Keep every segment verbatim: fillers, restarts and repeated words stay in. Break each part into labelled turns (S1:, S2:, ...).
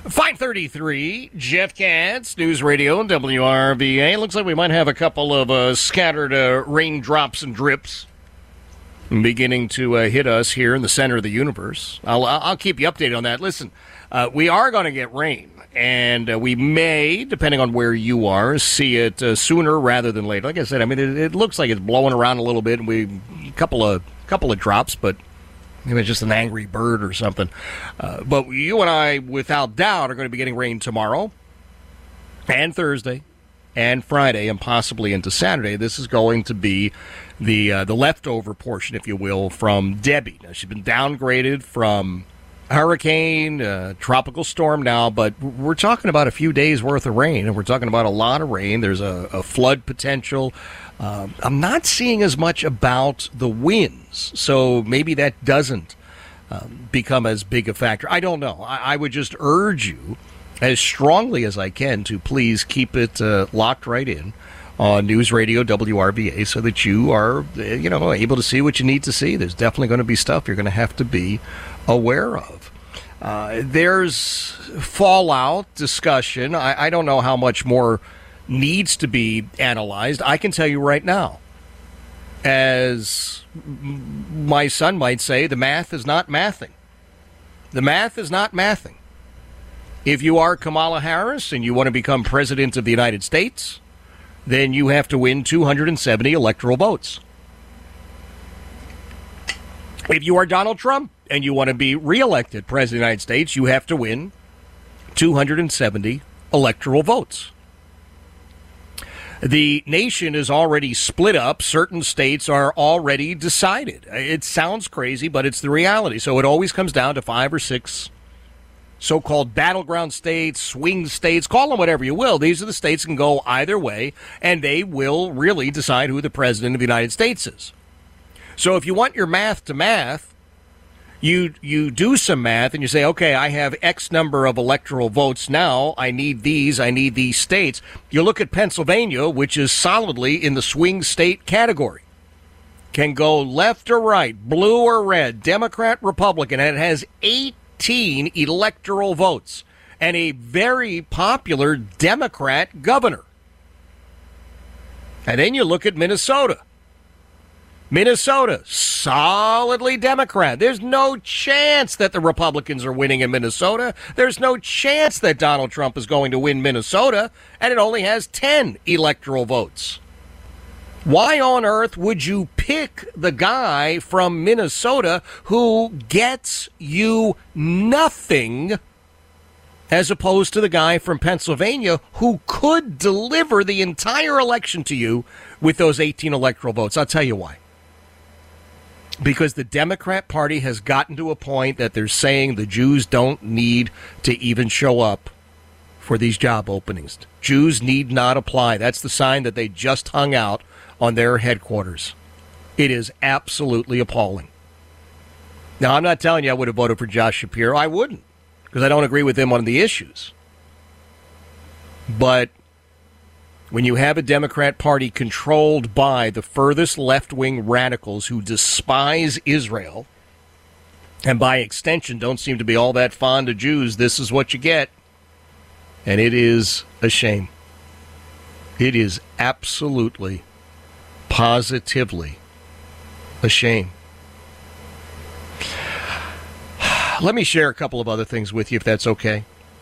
S1: five thirty-three, Jeff Katz, News Radio, W R V A. Looks like we might have a couple of uh, scattered uh, raindrops and drips beginning to uh, hit us here in the center of the universe. I'll, I'll keep you updated on that. Listen, uh, we are going to get rain, and uh, we may, depending on where you are, see it uh, sooner rather than later. Like I said, I mean, it, it looks like it's blowing around a little bit, and we a couple of couple of drops, but maybe it's just an angry bird or something. Uh, but you and I, without doubt, are going to be getting rain tomorrow and Thursday and Friday and possibly into Saturday. This is going to be the uh, the leftover portion, if you will, from Debbie. Now, she's been downgraded from hurricane, uh, tropical storm now, but we're talking about a few days' worth of rain, and we're talking about a lot of rain. There's a, a flood potential. Um, I'm not seeing as much about the winds, so maybe that doesn't um, become as big a factor. I don't know. I, I would just urge you, as strongly as I can, to please keep it uh, locked right in on News Radio W R V A so that you are, you know, able to see what you need to see. There's definitely going to be stuff you're going to have to be aware of. Uh, there's fallout discussion. I, I don't know how much more needs to be analyzed. I can tell you right now, as my son might say, the math is not mathing. The math is not mathing. If you are Kamala Harris and you want to become president of the United States, then you have to win two hundred seventy electoral votes. If you are Donald Trump and you want to be reelected president of the United States, you have to win two hundred seventy electoral votes. The nation is already split up. Certain states are already decided. It sounds crazy, but it's the reality. So it always comes down to five or six so-called battleground states, swing states, call them whatever you will. These are the states that can go either way, and they will really decide who the president of the United States is. So if you want your math to math, you you do some math and you say, okay, I have X number of electoral votes now. I need these. I need these states. You look at Pennsylvania, which is solidly in the swing state category. Can go left or right, blue or red, Democrat, Republican, and it has eighteen electoral votes and a very popular Democrat governor. And then you look at Minnesota. Minnesota, solidly Democrat. There's no chance that the Republicans are winning in Minnesota. There's no chance that Donald Trump is going to win Minnesota, and it only has ten electoral votes. Why on earth would you pick the guy from Minnesota who gets you nothing as opposed to the guy from Pennsylvania who could deliver the entire election to you with those eighteen electoral votes? I'll tell you why. Because the Democrat Party has gotten to a point that they're saying the Jews don't need to even show up for these job openings. Jews need not apply. That's the sign that they just hung out on their headquarters. It is absolutely appalling. Now, I'm not telling you I would have voted for Josh Shapiro. I wouldn't, because I don't agree with him on the issues. But when you have a Democrat Party controlled by the furthest left-wing radicals who despise Israel, and by extension don't seem to be all that fond of Jews, this is what you get. And it is a shame. It is absolutely, positively a shame. Let me share a couple of other things with you, if that's okay.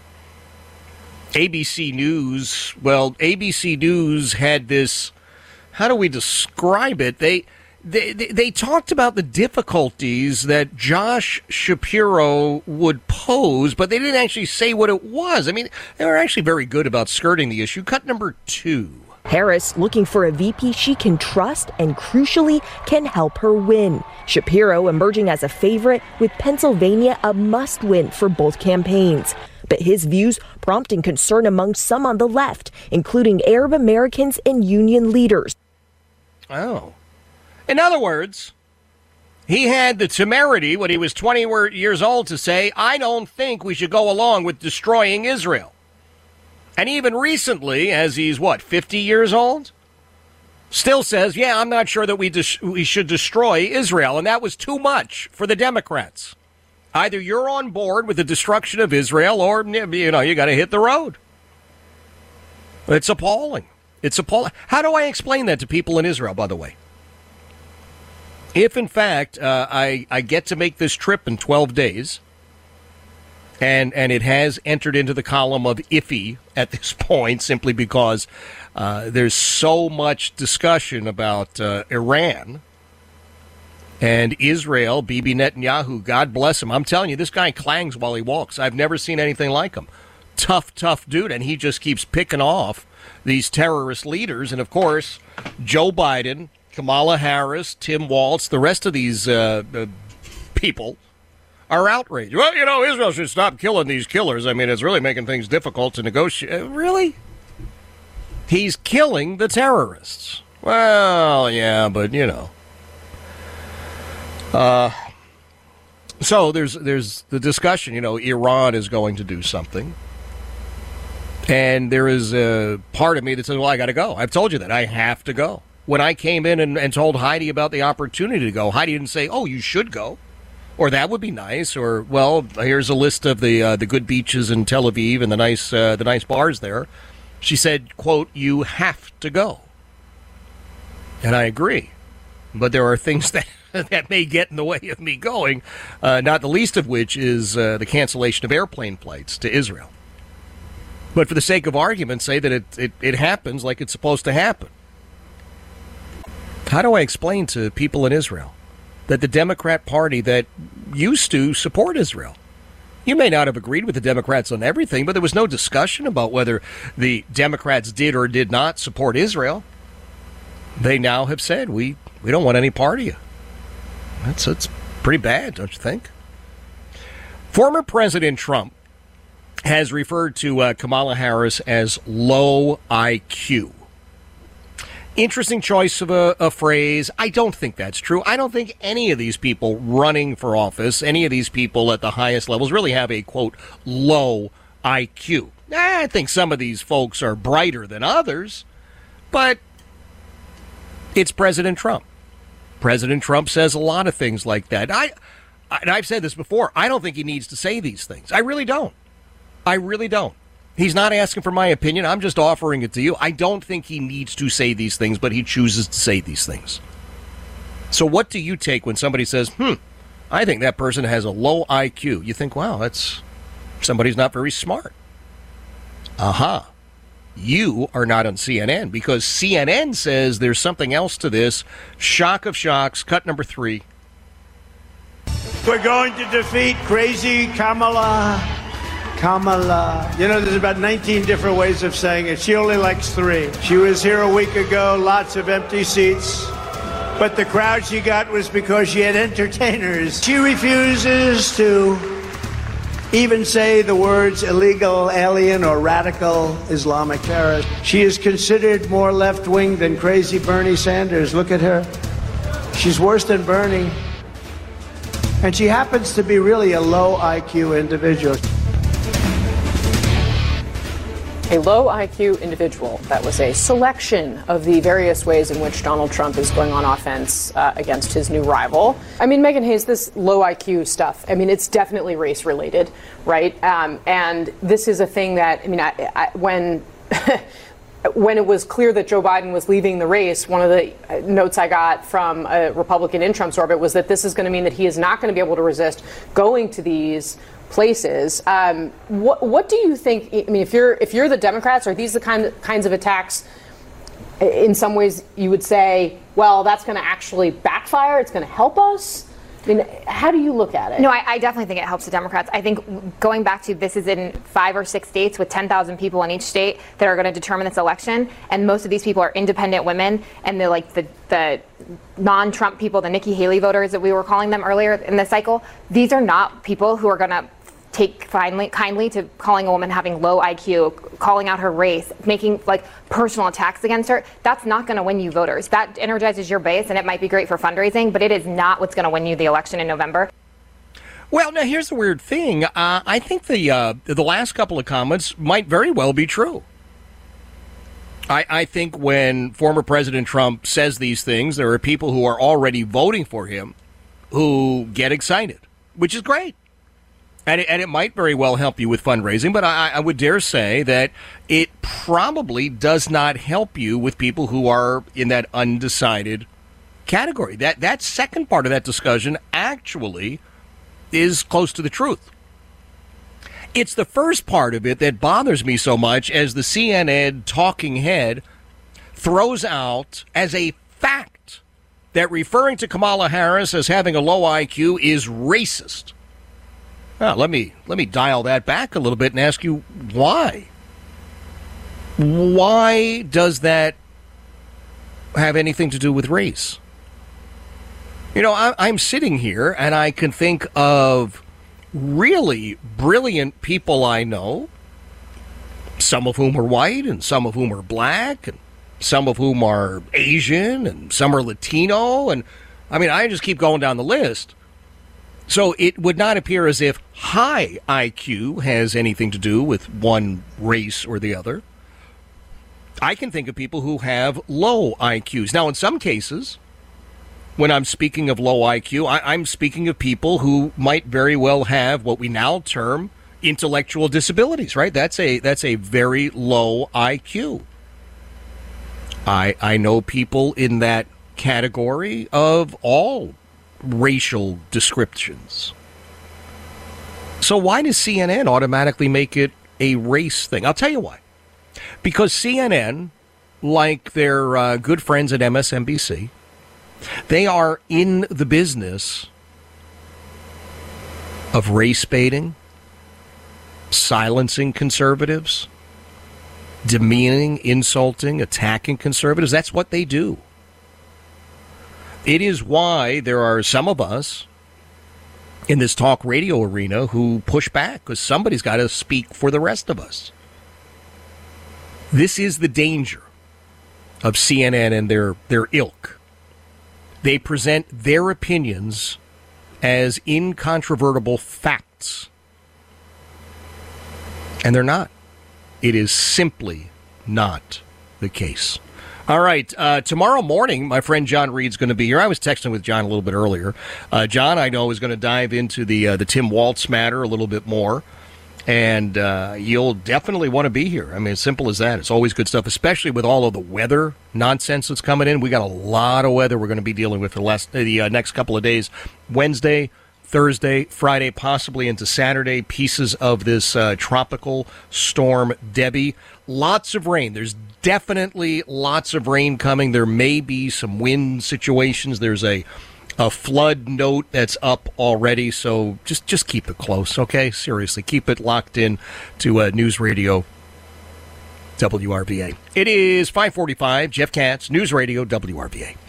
S1: A B C News, well, A B C News had this, how do we describe it? They, they, they talked about the difficulties that Josh Shapiro would pose, but they didn't actually say what it was. I mean, they were actually very good about skirting the issue. Cut number two.
S2: Harris looking for a V P she can trust and, crucially, can help her win. Shapiro emerging as a favorite, with Pennsylvania a must-win for both campaigns. But his views prompting concern among some on the left, including Arab Americans and union leaders.
S1: Oh. In other words, he had the temerity when he was twenty years old to say, I don't think we should go along with destroying Israel. And even recently, as he's, what, fifty years old, still says, yeah, I'm not sure that we, dis- we should destroy Israel. And that was too much for the Democrats. Either you're on board with the destruction of Israel or, you know, you got to hit the road. It's appalling. It's appalling. How do I explain that to people in Israel, by the way? If, in fact, uh, I, I get to make this trip in twelve days, and and it has entered into the column of iffy at this point simply because uh, there's so much discussion about uh, Iran and Israel, Bibi Netanyahu, God bless him. I'm telling you, this guy clangs while he walks. I've never seen anything like him. Tough, tough dude, and he just keeps picking off these terrorist leaders. And, of course, Joe Biden, Kamala Harris, Tim Walz, the rest of these uh, uh, people are outraged. Well, you know, Israel should stop killing these killers. I mean, it's really making things difficult to negotiate. Uh, really? He's killing the terrorists. Well, yeah, but, you know. Uh, so there's there's the discussion, you know, Iran is going to do something. And there is a part of me that says, well, I got to go. I've told you that. I have to go. When I came in and, and told Heidi about the opportunity to go, Heidi didn't say, oh, you should go. Or that would be nice. Or, well, here's a list of the uh, the good beaches in Tel Aviv and the nice uh, the nice bars there. She said, quote, you have to go. And I agree. But there are things that, that may get in the way of me going, uh, not the least of which is uh, the cancellation of airplane flights to Israel. But for the sake of argument, say that it, it, it happens like it's supposed to happen. How do I explain to people in Israel that the Democrat Party that used to support Israel, you may not have agreed with the Democrats on everything, but there was no discussion about whether the Democrats did or did not support Israel. They now have said, we, we don't want any part of you. That's, that's pretty bad, don't you think? Former President Trump has referred to uh, Kamala Harris as low I Q. Interesting choice of a, a phrase. I don't think that's true. I don't think any of these people running for office, any of these people at the highest levels really have a, quote, low I Q. I think some of these folks are brighter than others, but it's President Trump. President Trump says a lot of things like that. I, I and I've said this before, I don't think he needs to say these things. I really don't. I really don't. He's not asking for my opinion. I'm just offering it to you. I don't think he needs to say these things, but he chooses to say these things. So what do you take when somebody says, hmm, I think that person has a low I Q? You think, wow, that's somebody's not very smart. Aha. Uh-huh. You are not on C N N because C N N says there's something else to this. Shock of shocks, cut number three.
S3: We're going to defeat crazy Kamala. Kamala. You know, there's about nineteen different ways of saying it. She only likes three. She was here a week ago, lots of empty seats. But the crowd she got was because she had entertainers. She refuses to even say the words illegal alien or radical Islamic terrorist. She is considered more left-wing than crazy Bernie Sanders. Look at her. She's worse than Bernie. And she happens to be really a low I Q individual.
S4: A low I Q individual. That was a selection of the various ways in which Donald Trump is going on offense uh, against his new rival. I mean, Megan Hayes, this low I Q stuff, I mean, it's definitely race related, right? Um, and this is a thing that, I mean, I, I, when when it was clear that Joe Biden was leaving the race, one of the notes I got from a Republican in Trump's orbit was that this is going to mean that he is not going to be able to resist going to these places. Um, what what do you think? I mean, if you're if you're the Democrats, are these the kind kinds of attacks? In some ways, you would say, well, that's going to actually backfire. It's going to help us. I mean, how do you look at it?
S5: No, I, I definitely think it helps the Democrats. I think going back to this is in five or six states with ten thousand people in each state that are going to determine this election, and most of these people are independent women, and they're like the the non-Trump people, the Nikki Haley voters that we were calling them earlier in the cycle. These are not people who are going to take finally, kindly to calling a woman having low I Q, calling out her race, making like personal attacks against her. That's not going to win you voters. That energizes your base, and it might be great for fundraising, but it is not what's going to win you the election in November.
S1: Well, now here's the weird thing. Uh, I think the uh, the last couple of comments might very well be true. I, I think when former President Trump says these things, there are people who are already voting for him who get excited, which is great. And it, and it might very well help you with fundraising, but I, I would dare say that it probably does not help you with people who are in that undecided category. That that second part of that discussion actually is close to the truth. It's the first part of it that bothers me so much as the C N N talking head throws out as a fact that referring to Kamala Harris as having a low I Q is racist. Now, let me let me dial that back a little bit and ask you why. Why does that have anything to do with race? You know, I, I'm sitting here and I can think of really brilliant people I know, some of whom are white and some of whom are black and some of whom are Asian and some are Latino. And I mean, I just keep going down the list. So it would not appear as if high I Q has anything to do with one race or the other. I can think of people who have low I Qs. Now, in some cases, when I'm speaking of low I Q, I, I'm speaking of people who might very well have what we now term intellectual disabilities, right? That's a that's a very low I Q. I I know people in that category of all racial descriptions. So why does C N N automatically make it a race thing? I'll tell you why. Because C N N, like their uh, good friends at M S N B C, they are in the business of race baiting, silencing conservatives, demeaning, insulting, attacking conservatives. That's what they do. It is why there are some of us in this talk radio arena who push back, because somebody's got to speak for the rest of us. This is the danger of C N N and their, their ilk. They present their opinions as incontrovertible facts. And they're not. It is simply not the case. All right, uh, tomorrow morning, my friend John Reed's going to be here. I was texting with John a little bit earlier. Uh, John, I know, is going to dive into the uh, the Tim Waltz matter a little bit more, and uh, you'll definitely want to be here. I mean, as simple as that. It's always good stuff, especially with all of the weather nonsense that's coming in. We got a lot of weather we're going to be dealing with for the, last, the uh, next couple of days. Wednesday, Thursday, Friday, possibly into Saturday, pieces of this uh, tropical storm Debbie. Lots of rain. There's definitely lots of rain coming. There may be some wind situations. There's a a flood note that's up already, so just just keep it close, okay? Seriously, keep it locked in to uh, News Radio W R V A. It is five forty-five. Jeff Katz, News Radio W R V A.